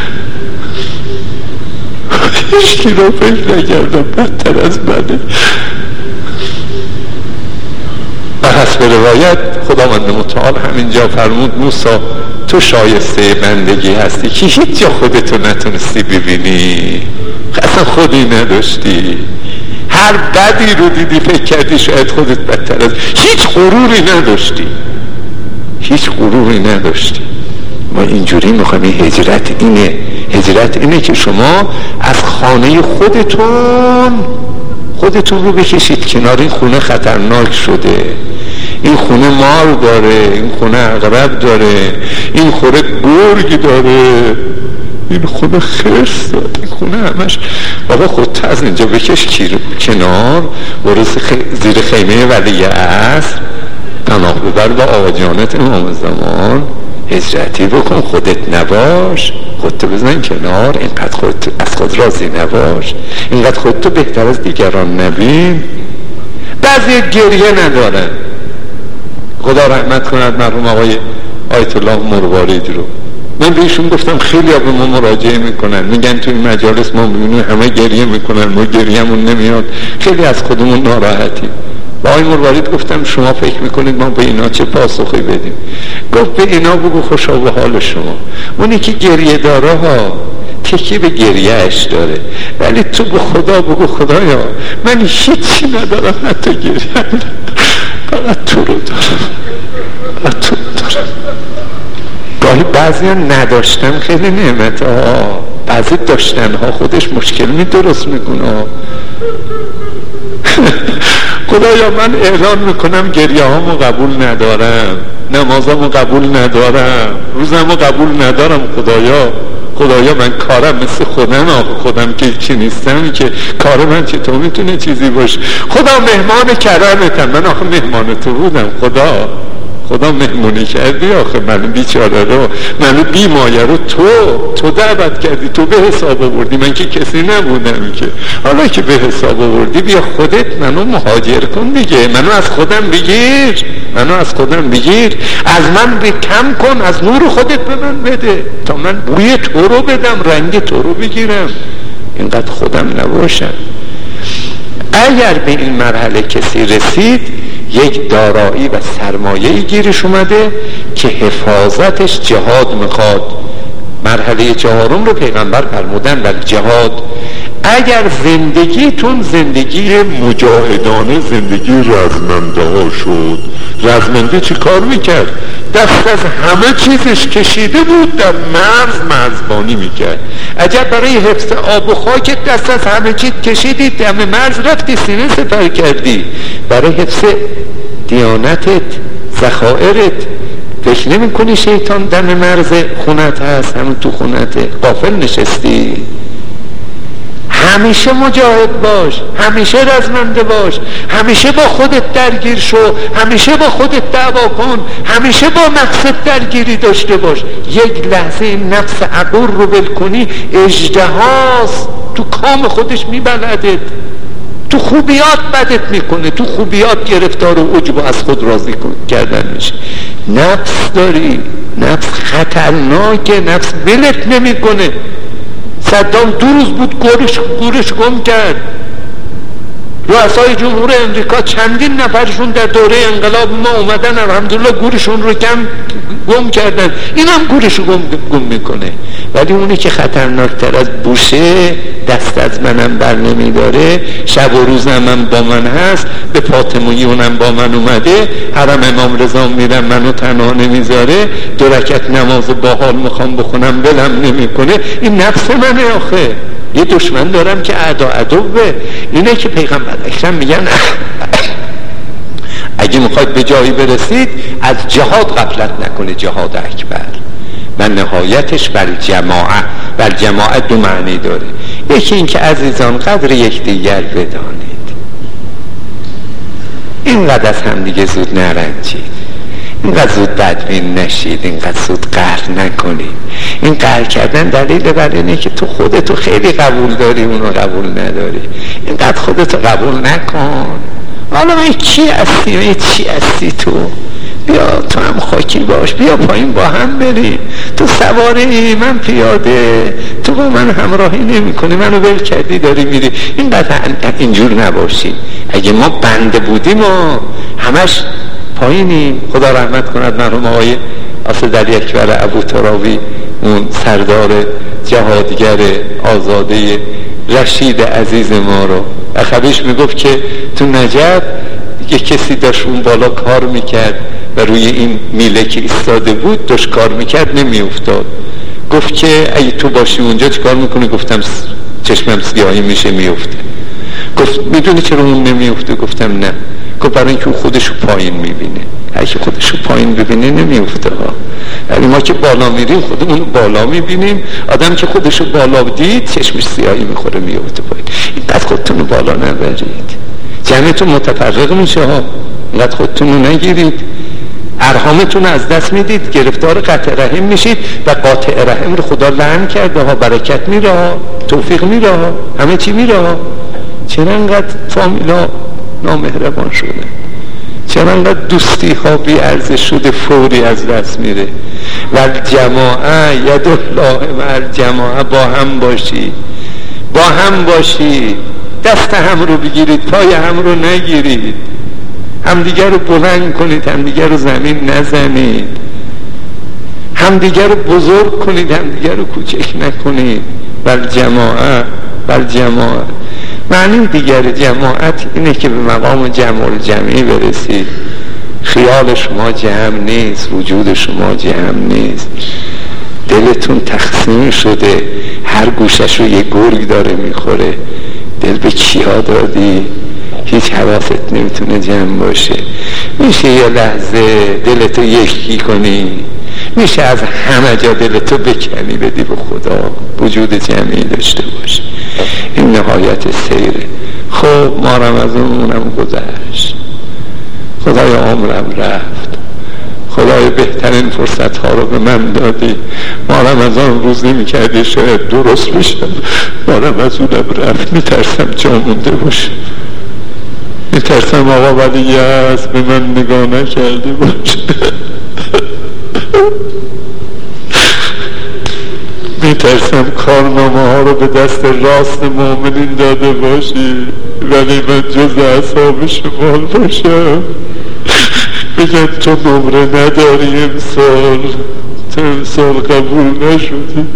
هیچکی رو فکر نکردم بدتر از منه. بر حسب روایت خداوند متعال همینجا فرمود موسی تو شایسته بندگی هستی که هیچ جا خودتو نتونستی ببینی، اصلا خودی نداشتی، هر بدی رو دیدی فکر کردی شاید خودت بدتر از، هیچ غروری نداشتی، هیچ غروری نداشتی. ما اینجوری میخوایم. هجرت اینه که شما از خانه خودتون رو بکشید کنار. این خونه خطرناک شده، این خونه مار داره، این خونه عقرب داره، این خونه گرگ داره، این خونه خرس داره، این خونه همش. بابا خودت از اینجا بکش کنار، برو زیر خیمه ولی عصر، پناه ببر با آقا جانت امام زمان، هجرتی بکن، خودت نباش، خودتو بزن کنار، اینقدر خودتو از خود راضی نباش، اینقدر خودتو بهتر از دیگران نبین. بعضی گریه ندارن. خدا رحمت کند مرحوم آقای آیت الله مروارید رو. من بهشون گفتم خیلی ها به ما مراجعه میکنن، میگن توی مجالس ما میبینیم همه گریه میکنن، ما گریه‌مون نمیاد، خیلی از خودمون ناراحتیم. با آقای مروارید گفتم شما فکر میکنید ما به اینا چه پاسخی بدیم؟ گفت به اینا بگو خوشا به حال شما. اونی که گریه داره ها تکی به گریهش داره، ولی تو به خدا بگو خدایا من هیچی ندارم، حتی گریه فقط تو رو دارم، فقط تو رو دارم. گاهی بعضی ها نداشتن خیلی نعمت ها، بعضی داشتن ها خودش مشکل درست میکنه. خدایا من اعلان میکنم گریه هامو قبول ندارم، نمازمو قبول ندارم، روزمو قبول ندارم. خدایا من کارم مثل خودم که چی نیستم، که کار من چطور میتونه چیزی باشه؟ خدا مهمان کرامتم، من آخه مهمان تو بودم، خدا مهمونی کردی آخه منو بیچاره رو، منو بیمایه رو تو دعوت کردی، تو به حساب آوردی، من که کسی نبودم که. حالا که به حساب آوردی بیا خودت منو مهاجر کن دیگه، منو از خودم بگیر، از من کم کن، از نور خودت به من بده تا من بوی تو رو بدم، رنگ تو رو بگیرم، اینقدر خودم نباشم. اگر به این مرحله کسی رسید یک دارایی و سرمایه‌ای گیرش اومده که حفاظتش جهاد میخواد. مرحله چهارم رو پیغمبر فرمودن و جهاد. اگر زندگیتون زندگی مجاهدانه، زندگی رزمنده ها شد، رزمنده چی کار میکرد؟ دست از همه چیزش کشیده بود، در مرزبانی میکرد. عجب برای حفظ آب و خاک دست از همه چیز کشیدی، دم مرز رفتی سینه سپر کردی. برای حفظ دیانتت، ذخائرت، فکر نمی کنی شیطان دم مرز خونت هست، همون تو خونته غافل نشستی؟ همیشه مجاهد باش، همیشه رزمنده باش، همیشه با خودت درگیر شو، همیشه با خودت دعوا کن، همیشه با نفست درگیری داشته باش. یک لحظه این نفس عقور رو ول کنی، اژدهاست، تو کام خودش میبلدت، تو خوبیات بدت میکنه، تو خوبیات گرفتار و عجب از خود راضی کردن میشه. نفس داری، نفس خطرناکه، نفس ولت نمیکنه. صدام 2 روز بود گورش گم کرد. رؤسای جمهور امریکا چندین نفرشون در دوره انقلاب ما اومدن، الحمدلله گورشون رو گم کردن، این هم گورش گم میکنه. ولی اونی که خطرناکتر از بوشه دست از منم بر نمیداره، شب و روزم با من هست، به فاطمه اونم با من اومده، حرم امام رضا میرم منو تنها نمیذاره، 2 رکعت نماز با حال میخوام بخونم بلم نمیکنه. این نفس منه آخه. یه دشمن دارم که عدوه. اینه که پیغمبر اکرم میگن اگه میخواید به جایی برسید از جهاد غفلت نکنه، جهاد اکبر و نهایتش بر جماعت 2 معنی داره. یکی این که عزیزان قدر یکدیگر بدانید، اینقدر از هم دیگه زود نرنجید، اینقدر زود بدبین نشید، اینقدر زود قهر نکنید. این قهر کردن دلیل بر اینه که تو خودتو خیلی قبول داری، اونو قبول نداری. اینقدر خودتو قبول نکن. حالا من چی هستی تو؟ بیا تو هم خاکی باش، بیا پایین با هم بریم. تو سواری، من پیاده، تو با من همراهی نمی کنی، منو ول کردی داری میری. اینقدر اینجور نباشی. اگه ما بنده بودیم و همش پایینیم. خدا رحمت کند مرحوم آقای اسدعلی اکبر ابوترابی، اون سردار جهادگر آزاده رشید عزیز ما رو، اخویش میگفت که تو نجف یه کسی داشت اون بالا کار میکرد و روی این میله که ایستاده بود داشت کار میکرد نمیافتاد. گفت که اگه تو باشی اونجا چه کار میکنی؟ گفتم چشمم سیاهی میشه میفته. گفت میدونی چرا اون نمیفته؟ گفتم نه. گفت برای اینکه اون خودشو پایین میبینه، اگه خودشو پایین ببینه نمیفته ها. یعنی ما که بالا میریم خودمون بالا میبینیم، آدم که خودشو بالا دید چشمش سیاهی میخوره میفته پایین. اینقدر خودتون رو بالا نبرید، جمعتون متفرق میشه ها. اینقدر خودتون رو نگیرید، ارحامتون از دست میدید، گرفتار قطع رحم میشید و قاطع رحم رو خدا لعن کرده ها. برکت میره ها، توفیق میره ها، همه چی میره ها. چرا انقدر فامیلا نامهربان شده؟ چرا انقدر دوستی ها بی ارزش شده، فوری از دست میره؟ و جماعه ید الله مع الجماعه، با هم باشید، دست هم رو بگیرید، پای هم رو نگیرید، همدیگر رو بلند کنید، همدیگر رو زمین نزنید، همدیگر رو بزرگ کنید، همدیگر رو کوچک نکنید. بل جماعه معنی دیگر جماعت اینه که به مقام جمع الجمعی برسید. خیال شما جمع نیست، وجود شما جمع نیست، دلتون تقسیم شده، هر گوشش رو یه گرگ داره میخوره. دل به کیا دادی؟ هیچ حواست نمیتونه جمع باشه. میشه یه لحظه دلتو یکی کنی؟ میشه از همه جا دلتو بکنی بدی به خدا، وجود جمعی داشته باشه. این نهایت سیره. خب ما رمضانمونم گذشت، خدای عمرم رفت، خدای بهترین فرصت ها رو به من دادی. ما رمضان روز نمی کردی شاید درست بشم، ما رمضانم رفت. میترسم جا مونده باشه، میترسم آقا ولی هست به من نگاه نکرده باشه، میترسم کارنامه ها رو به دست راست مؤمنین داده باشی ولی من جز اصحاب شمال باشم. بگم تو نمره نداری امسال، تو امسال قبول نشدی.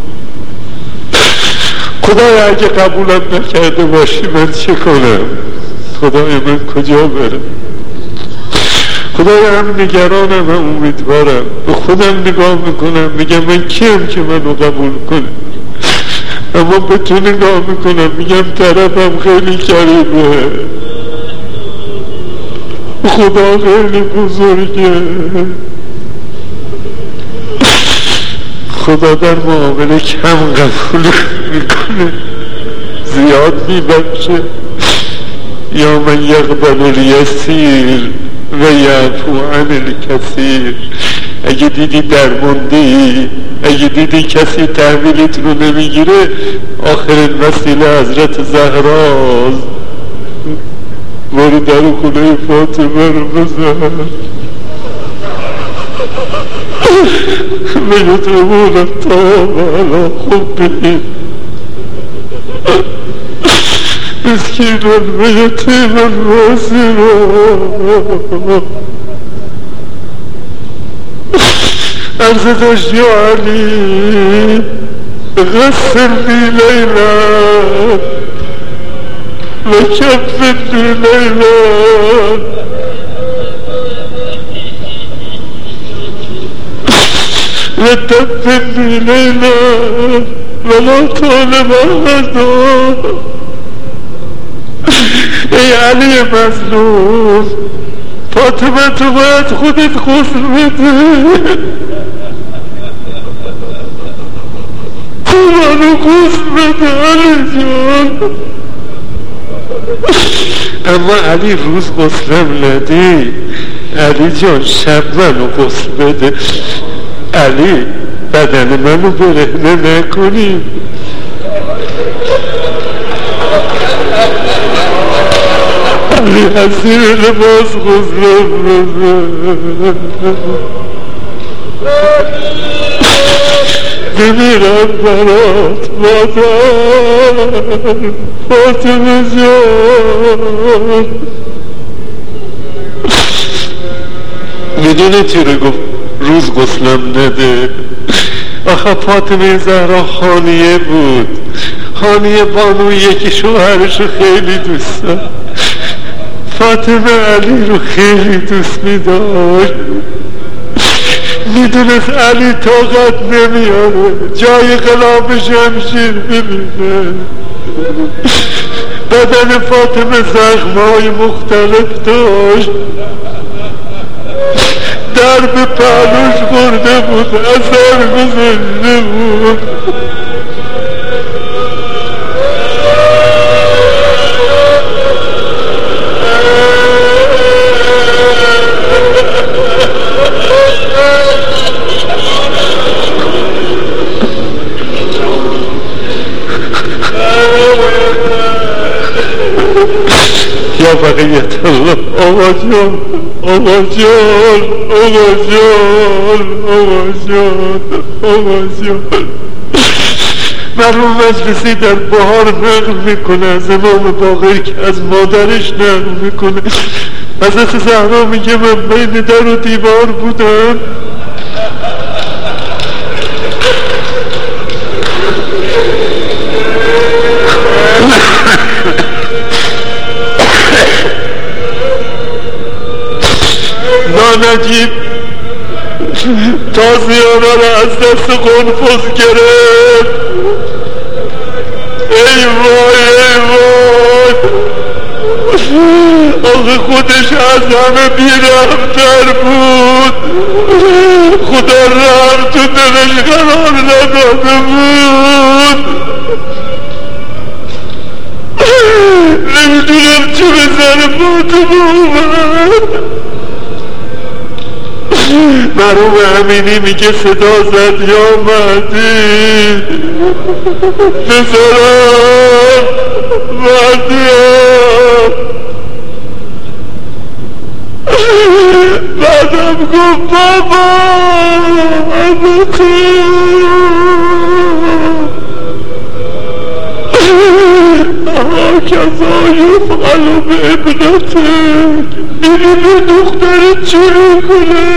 خدای اگه قبولم نکرده باشی من چه کنم؟ خدای من کجا برم؟ خدای هم نگرانم، هم امیدوارم. به خودم نگاه میکنم میگم من کیم که منو قبول کنه، اما به تو نگاه میکنم میگم طرفم خیلی کریمه، خدا خیلی بزرگه، خدا در معامله کم قبول میکنه، زیاد میبخشه. یا من یقبل الیسیر و یعفو عن الکثیر. اگه دیدی درموندی، اگه دیدی کسی تحویلت رو نمیگیره، آخرین وسیله حضرت زهراست. برو در خونه فاطمه رو بزن، بگه مولا تاب علا خوبی مسکین المیتیم الواسر. عرض داشت یا علی غسلني ليلى وكفني ليلى وتفني ليلى ولا طالب أحدا. ای علی مظلوم، فاطمه تو باید خودت غسل بده، تو منو غسل بده علی جان. اما علی روز غسلم ندی، علی جان شب منو غسل بده. علی بدن منو برهنه نکنی. علی حسیر لباس غسلم بده، بمیرم برات مادر فاطمه جان. میدونی چی رو گفت روز غسلم نده؟ آخه فاطمه زهرا خانیه بود، خانیه بانو یکی شوهرشو خیلی دوست داشت. فاطمه علی رو خیلی دوست می‌داشت، میدونست علی طاقت نمیاره جای غلاف شمشیر ببینه. بدن فاطمه زخم‌های مختلف داشت، درب پهلوش خورده بود، اثر گذاشته بود. یا بقیت الله. آقا جان، آقا جان، آقا جان، آقا جان، آقا جان. مرحوم مجلسی در بهار نقل میکنه از امام باقر که از مادرش نقل میکنه. حضرت زهرا میگه من بین در و دیوار بودم، نجیب تازیانه را از دست قنفذ گرفت. ای وای ای وای، آخه خودش از همه بی‌رحم‌تر بود، خدا رحم تو دلش قرار نداده بود. نمیدونم چه بزنه با تو بود. مرحوم امینی میگه صدا زد یا مهدی، پسرم مهدیم. بعدم گفت بابا ابوتی، هکذا یفعل بابنتک. دیدی به دخترت چی میکنه؟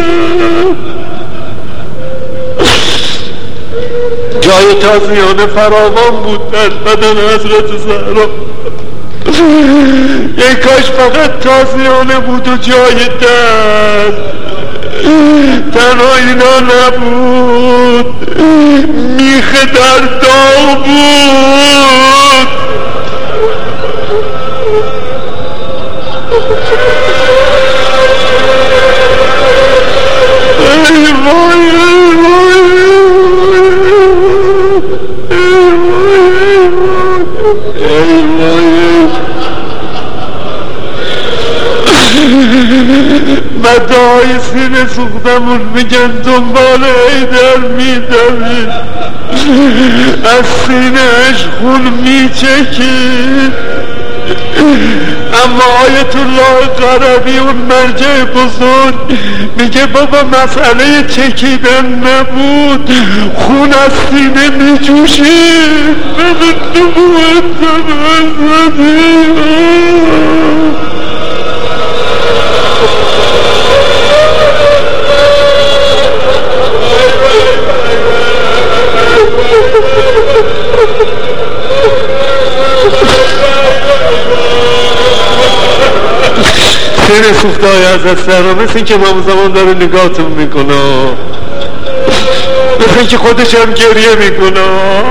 جای تازیانه فراوان بود در بدن حضرت زهرا. ای کاش فقط تازیانه بود و جای دست، تنها اینا نبود، میخه در داغ بود. ای وای ای وای ای وای، مدعای سینه سوختمون میگن دنبال ایدر میدوید، از سینهش خون میچکید. اما آیت الله قربی اون مرجع بزرگ میگه بابا مسئله چکیدن نبود، خون از سینه میجوشید. حسین سوخته های حضرت زهرا مثل این که امام زمان داره نگاهتون میکنه، مثل این که خودش هم گریه میکنه.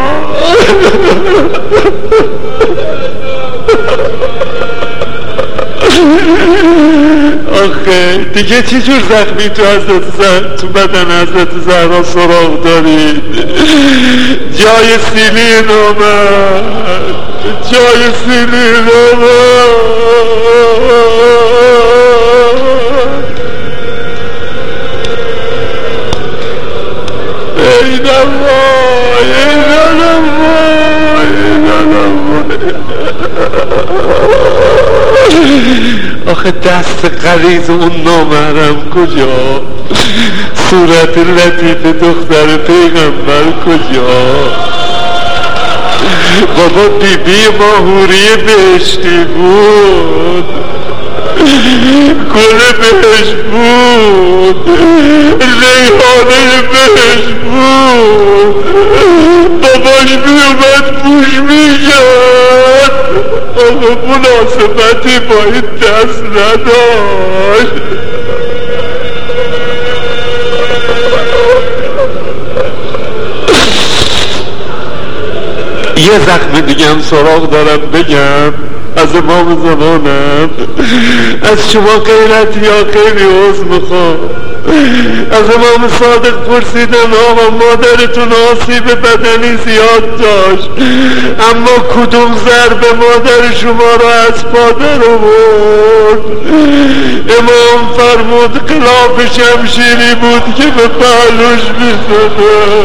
آخه دیگه چی جور زخمی تو بدن حضرت زهرا سراغ دارید؟ جای سیلین آمد، جای سیلین آمد. ای نوای، ای نوای، ای نوای. آخه دست غلیظ اون نامحرم کجا؟ صورت لطیف دختر پیغمبر کجا؟ بابا بیبی ما حوری بهشتی بود، گل بهشت بود، ریحانه بهشت بود، باباش میومد پوش میشد. آقا مناسبتی با این دست نداشت. یه زخم دیگه هم سراغ دارم بگم از امام زمانم. از شما غیرت یا خیلی عذر میخوام. از امام صادق پرسیدن آقا مادرتون آسیب بدنی زیاد داشت، اما کدوم ضرب مادر شما را از پا در آورد؟ امام فرمود غلاف شمشیری بود که به پهلوش میزده.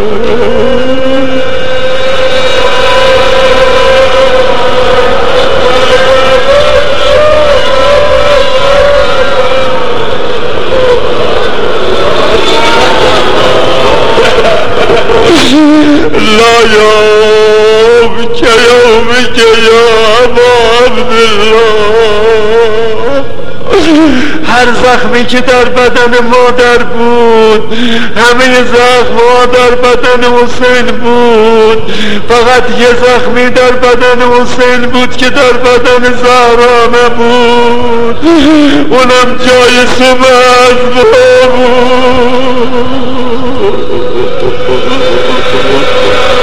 لا یوم که یوم که یا ابا عبدالله. هر زخمی که در بدن مادر بود، همه زخم‌ها در بدن حسین بود، فقط یه زخمی در بدن حسین بود که در بدن زهرا نبود، اونم جای سمت بود.